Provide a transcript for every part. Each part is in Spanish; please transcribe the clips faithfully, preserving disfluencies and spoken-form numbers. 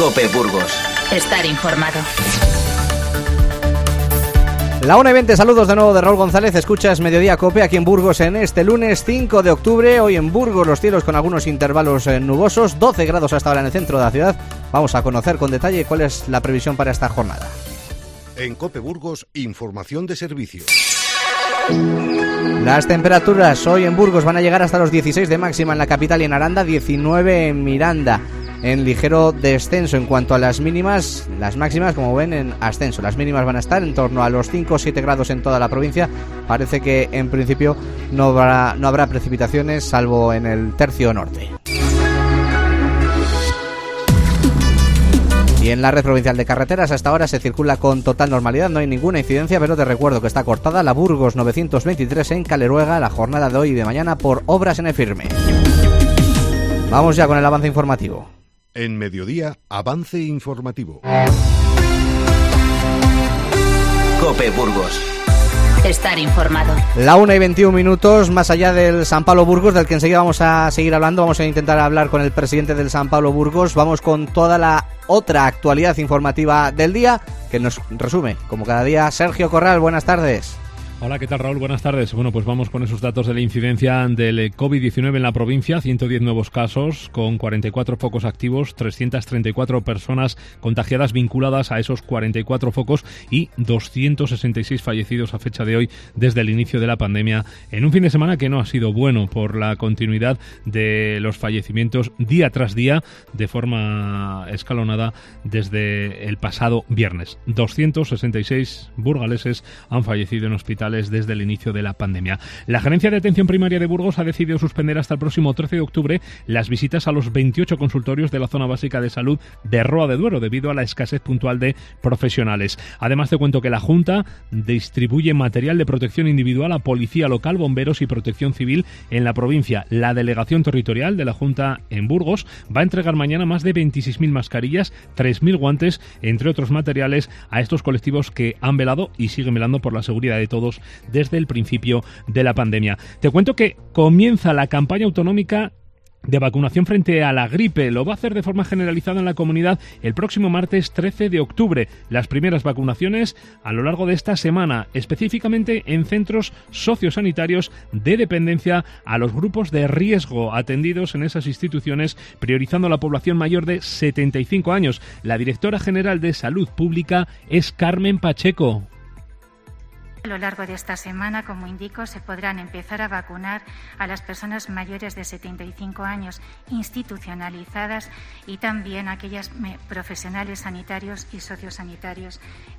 COPE Burgos. Estar informado. La una y veinte, saludos de nuevo de Raúl González. Escuchas Mediodía COPE aquí en Burgos en este lunes cinco de octubre. Hoy en Burgos los cielos con algunos intervalos eh, nubosos, doce grados hasta ahora en el centro de la ciudad. Vamos a conocer con detalle cuál es la previsión para esta jornada. En COPE Burgos, información de servicio. Las temperaturas hoy en Burgos van a llegar hasta los dieciséis de máxima en la capital y en Aranda, diecinueve en Miranda. En ligero descenso en cuanto a las mínimas, las máximas como ven en ascenso. Las mínimas van a estar en torno a los cinco o siete grados en toda la provincia. Parece que en principio no habrá, no habrá precipitaciones salvo en el tercio norte. Y en la red provincial de carreteras hasta ahora se circula con total normalidad, no hay ninguna incidencia, pero te recuerdo que está cortada la Burgos novecientos veintitrés en Caleruega la jornada de hoy y de mañana por obras en el firme. Vamos ya con el avance informativo. En Mediodía, avance informativo. COPE Burgos. Estar informado. La una y veintiún minutos, más allá del San Pablo Burgos, del que enseguida vamos a seguir hablando, vamos a intentar hablar con el presidente del San Pablo Burgos. Vamos con toda la otra actualidad informativa del día, que nos resume, como cada día, Sergio Corral. Buenas tardes. Hola, ¿qué tal, Raúl? Buenas tardes. Bueno, pues vamos con esos datos de la incidencia del COVID diecinueve en la provincia. ciento diez nuevos casos, con cuarenta y cuatro focos activos, trescientas treinta y cuatro personas contagiadas vinculadas a esos cuarenta y cuatro focos y doscientos sesenta y seis fallecidos a fecha de hoy desde el inicio de la pandemia, en un fin de semana que no ha sido bueno por la continuidad de los fallecimientos día tras día de forma escalonada desde el pasado viernes. doscientos sesenta y seis burgaleses han fallecido en hospitales desde el inicio de la pandemia. La Gerencia de Atención Primaria de Burgos ha decidido suspender hasta el próximo trece de octubre las visitas a los veintiocho consultorios de la zona básica de salud de Roa de Duero debido a la escasez puntual de profesionales. Además, te cuento que la Junta distribuye material de protección individual a policía local, bomberos y protección civil en la provincia. La delegación territorial de la Junta en Burgos va a entregar mañana más de veintiséis mil mascarillas, tres mil guantes, entre otros materiales, a estos colectivos que han velado y siguen velando por la seguridad de todos desde el principio de la pandemia. Te cuento que comienza la campaña autonómica de vacunación frente a la gripe. Lo va a hacer de forma generalizada en la comunidad el próximo martes trece de octubre. Las primeras vacunaciones a lo largo de esta semana, específicamente en centros sociosanitarios de dependencia a los grupos de riesgo atendidos en esas instituciones, priorizando a la población mayor de setenta y cinco años. La directora general de Salud Pública es Carmen Pacheco. A lo largo de esta semana, como indico, se podrán empezar a vacunar a las personas mayores de setenta y cinco años institucionalizadas y también a aquellas profesionales sanitarios y sociosanitarios.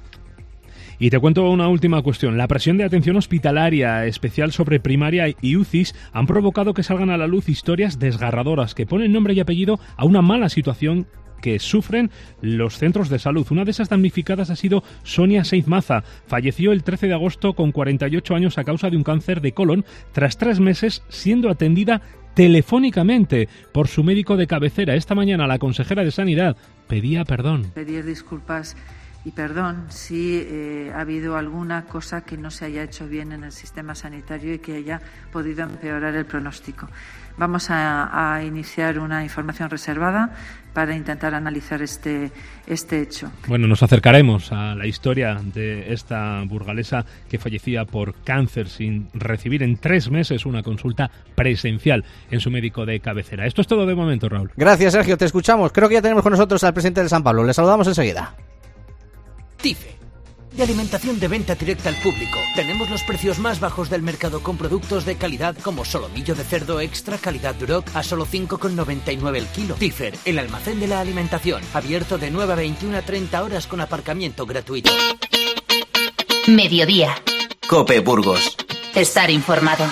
Y te cuento una última cuestión. La presión de atención hospitalaria especial sobre primaria y U C Is han provocado que salgan a la luz historias desgarradoras que ponen nombre y apellido a una mala situación que sufren los centros de salud. Una de esas damnificadas ha sido Sonia Saiz Maza. Falleció el trece de agosto con cuarenta y ocho años a causa de un cáncer de colon tras tres meses siendo atendida telefónicamente por su médico de cabecera. Esta mañana la consejera de Sanidad pedía perdón. Pedir disculpas y perdón si eh, ha habido alguna cosa que no se haya hecho bien en el sistema sanitario y que haya podido empeorar el pronóstico. Vamos a, a iniciar una información reservada para intentar analizar este, este hecho. Bueno, nos acercaremos a la historia de esta burgalesa que fallecía por cáncer sin recibir en tres meses una consulta presencial en su médico de cabecera. Esto es todo de momento, Raúl. Gracias, Sergio, te escuchamos. Creo que ya tenemos con nosotros al presidente del San Pablo. Le saludamos enseguida. TIFE, de alimentación de venta directa al público. Tenemos los precios más bajos del mercado con productos de calidad como solomillo de cerdo extra calidad Duroc a solo cinco con noventa y nueve el kilo. TIFER, el almacén de la alimentación, abierto de nueve a veintiuna a treinta horas con aparcamiento gratuito. Mediodía. COPE Burgos. Estar informado.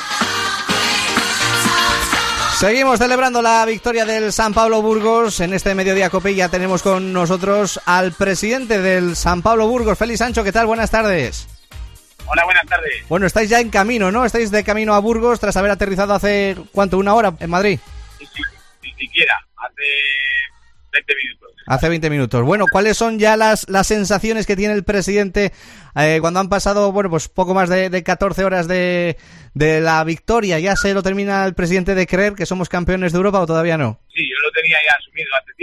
Seguimos celebrando la victoria del San Pablo Burgos. En este Mediodía COPE ya tenemos con nosotros al presidente del San Pablo Burgos, Félix Sancho. ¿Qué tal? Buenas tardes. Hola, buenas tardes. Bueno, estáis ya en camino, ¿no? Estáis de camino a Burgos tras haber aterrizado hace, ¿cuánto? ¿Una hora en Madrid? Sí, sí, ni siquiera, hace veinte minutos. Hace veinte minutos. Bueno, ¿cuáles son ya las, las sensaciones que tiene el presidente eh, cuando han pasado, bueno, pues poco más de, de catorce horas de, de la victoria? ¿Ya se lo termina el presidente de creer que somos campeones de Europa o todavía no? Sí, yo lo tenía ya asumido hace tiempo.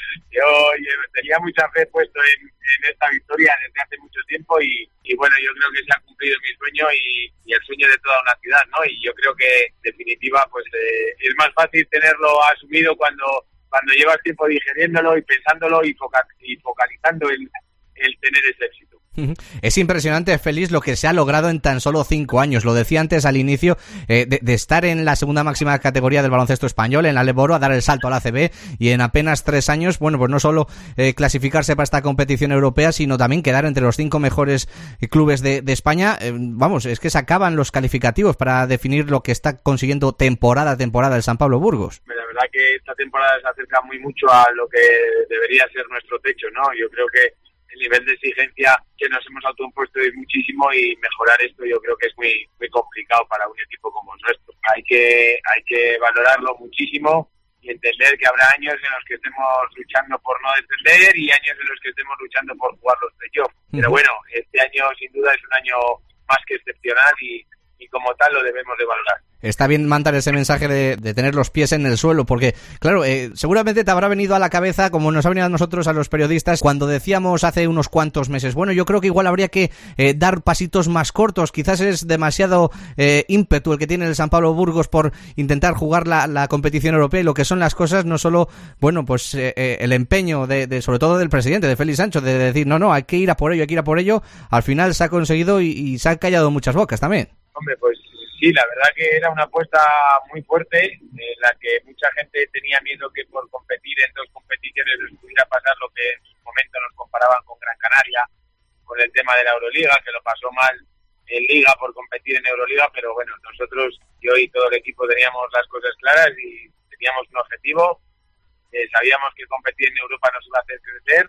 yo, yo tenía mucha fe puesto en, en esta victoria desde hace mucho tiempo y, y bueno, yo creo que se ha cumplido mi sueño y, y el sueño de toda una ciudad, ¿no? Y yo creo que, en definitiva, pues eh, es más fácil tenerlo asumido cuando, cuando llevas tiempo digeriéndolo y pensándolo y, foca, y focalizando en el tener ese éxito. Es impresionante, Félix, lo que se ha logrado en tan solo cinco años. Lo decía antes al inicio, eh, de, de estar en la segunda máxima categoría del baloncesto español, en la Leboro, a dar el salto a la A C B y en apenas tres años, bueno, pues no solo eh, clasificarse para esta competición europea, sino también quedar entre los cinco mejores clubes de, de España. Eh, vamos, es que se acaban los calificativos para definir lo que está consiguiendo temporada a temporada el San Pablo Burgos. La verdad que esta temporada se acerca muy mucho a lo que debería ser nuestro techo, ¿no? Yo creo que el nivel de exigencia que nos hemos autoimpuesto es muchísimo y mejorar esto yo creo que es muy muy complicado para un equipo como el nuestro. Hay que hay que valorarlo muchísimo y entender que habrá años en los que estemos luchando por no descender y años en los que estemos luchando por jugar los playoffs. Pero bueno, este año sin duda es un año más que excepcional y, y como tal lo debemos de valorar. Está bien mandar ese mensaje de, de tener los pies en el suelo, porque, claro, eh, seguramente te habrá venido a la cabeza, como nos ha venido a nosotros, a los periodistas, cuando decíamos hace unos cuantos meses, bueno, yo creo que igual habría que eh, dar pasitos más cortos, quizás es demasiado eh, ímpetu el que tiene el San Pablo Burgos por intentar jugar la, la competición europea, y lo que son las cosas, no solo, bueno, pues eh, eh, el empeño, de, de sobre todo del presidente, de Félix Sancho, de decir, no, no, hay que ir a por ello, hay que ir a por ello, al final se ha conseguido y, y se han callado muchas bocas también. Hombre, pues sí, la verdad que era una apuesta muy fuerte, en la que mucha gente tenía miedo que por competir en dos competiciones les pudiera pasar lo que en su momento nos comparaban con Gran Canaria, con el tema de la Euroliga, que lo pasó mal en Liga por competir en Euroliga, pero bueno, nosotros, yo y todo el equipo teníamos las cosas claras y teníamos un objetivo, eh, sabíamos que competir en Europa nos iba a hacer crecer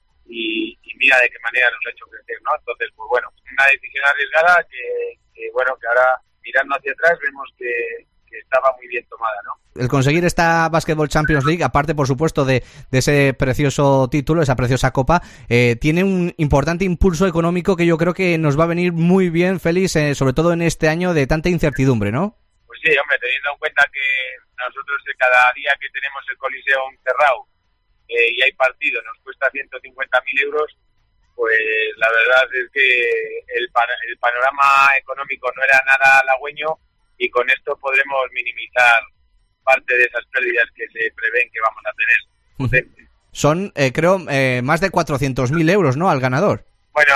y, y mira de qué manera nos ha hecho crecer, ¿no? Entonces, pues bueno, una decisión arriesgada que, que bueno, que ahora mirando hacia atrás vemos que, que estaba muy bien tomada, ¿no? El conseguir esta Basketball Champions League, aparte por supuesto de, de ese precioso título, esa preciosa copa, eh, tiene un importante impulso económico que yo creo que nos va a venir muy bien, Félix, eh, sobre todo en este año de tanta incertidumbre, ¿no? Pues sí, hombre, teniendo en cuenta que nosotros cada día que tenemos el Coliseo encerrado eh, y hay partido nos cuesta ciento cincuenta mil euros, pues la verdad es que el, pan, el panorama económico no era nada halagüeño y con esto podremos minimizar parte de esas pérdidas que se prevén que vamos a tener. Uh-huh. Son, eh, creo, eh, más de cuatrocientos mil euros, ¿no?, al ganador. Bueno,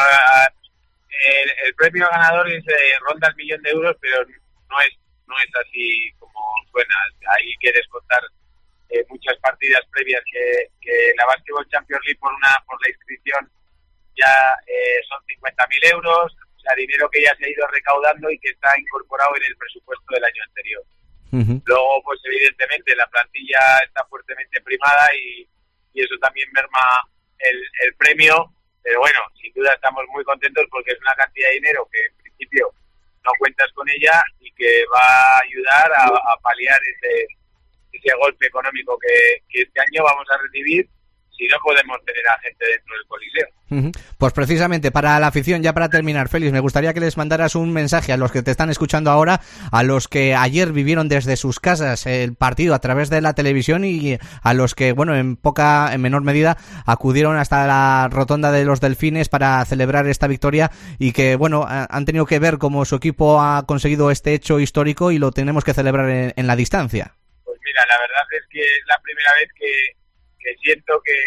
el, el premio ganador es, eh, ronda el millón de euros, pero no es no es así como suena. Hay que descontar eh, muchas partidas previas que, que la Basketball Champions League por una por la inscripción ya eh, son cincuenta mil euros, o sea, dinero que ya se ha ido recaudando y que está incorporado en el presupuesto del año anterior. Uh-huh. Luego, pues evidentemente, la plantilla está fuertemente primada y, y eso también merma el, el premio, pero bueno, sin duda estamos muy contentos porque es una cantidad de dinero que en principio no cuentas con ella y que va a ayudar a, a paliar ese, ese golpe económico que, que este año vamos a recibir si no podemos tener a gente dentro del Coliseo. Uh-huh. Pues precisamente para la afición, ya para terminar, Félix, me gustaría que les mandaras un mensaje a los que te están escuchando ahora, a los que ayer vivieron desde sus casas el partido a través de la televisión y a los que, bueno, en poca, en menor medida, acudieron hasta la rotonda de los Delfines para celebrar esta victoria y que, bueno, han tenido que ver cómo su equipo ha conseguido este hecho histórico y lo tenemos que celebrar en, en la distancia. Pues mira, la verdad es que es la primera vez que que siento que,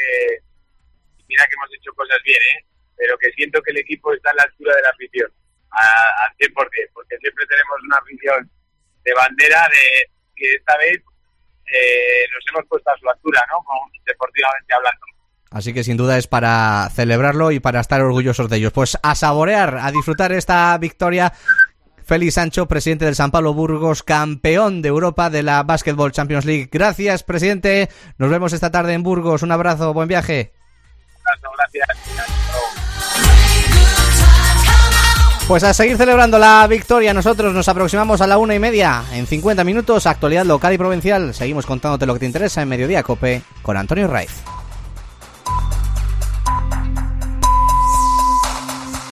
mira que hemos hecho cosas bien, ¿eh? Pero que siento que el equipo está a la altura de la afición, al cien por ciento, porque siempre tenemos una afición de bandera de que esta vez eh, nos hemos puesto a su altura, ¿no? Con, deportivamente hablando. Así que sin duda es para celebrarlo y para estar orgullosos de ellos. Pues a saborear, a disfrutar esta victoria. Félix Sancho, presidente del San Pablo Burgos, campeón de Europa de la Basketball Champions League. Gracias, presidente. Nos vemos esta tarde en Burgos. Un abrazo, buen viaje. Un abrazo, gracias. Pues a seguir celebrando la victoria. Nosotros nos aproximamos a la una y media. En cincuenta minutos, actualidad local y provincial. Seguimos contándote lo que te interesa en Mediodía Cope con Antonio Raiz.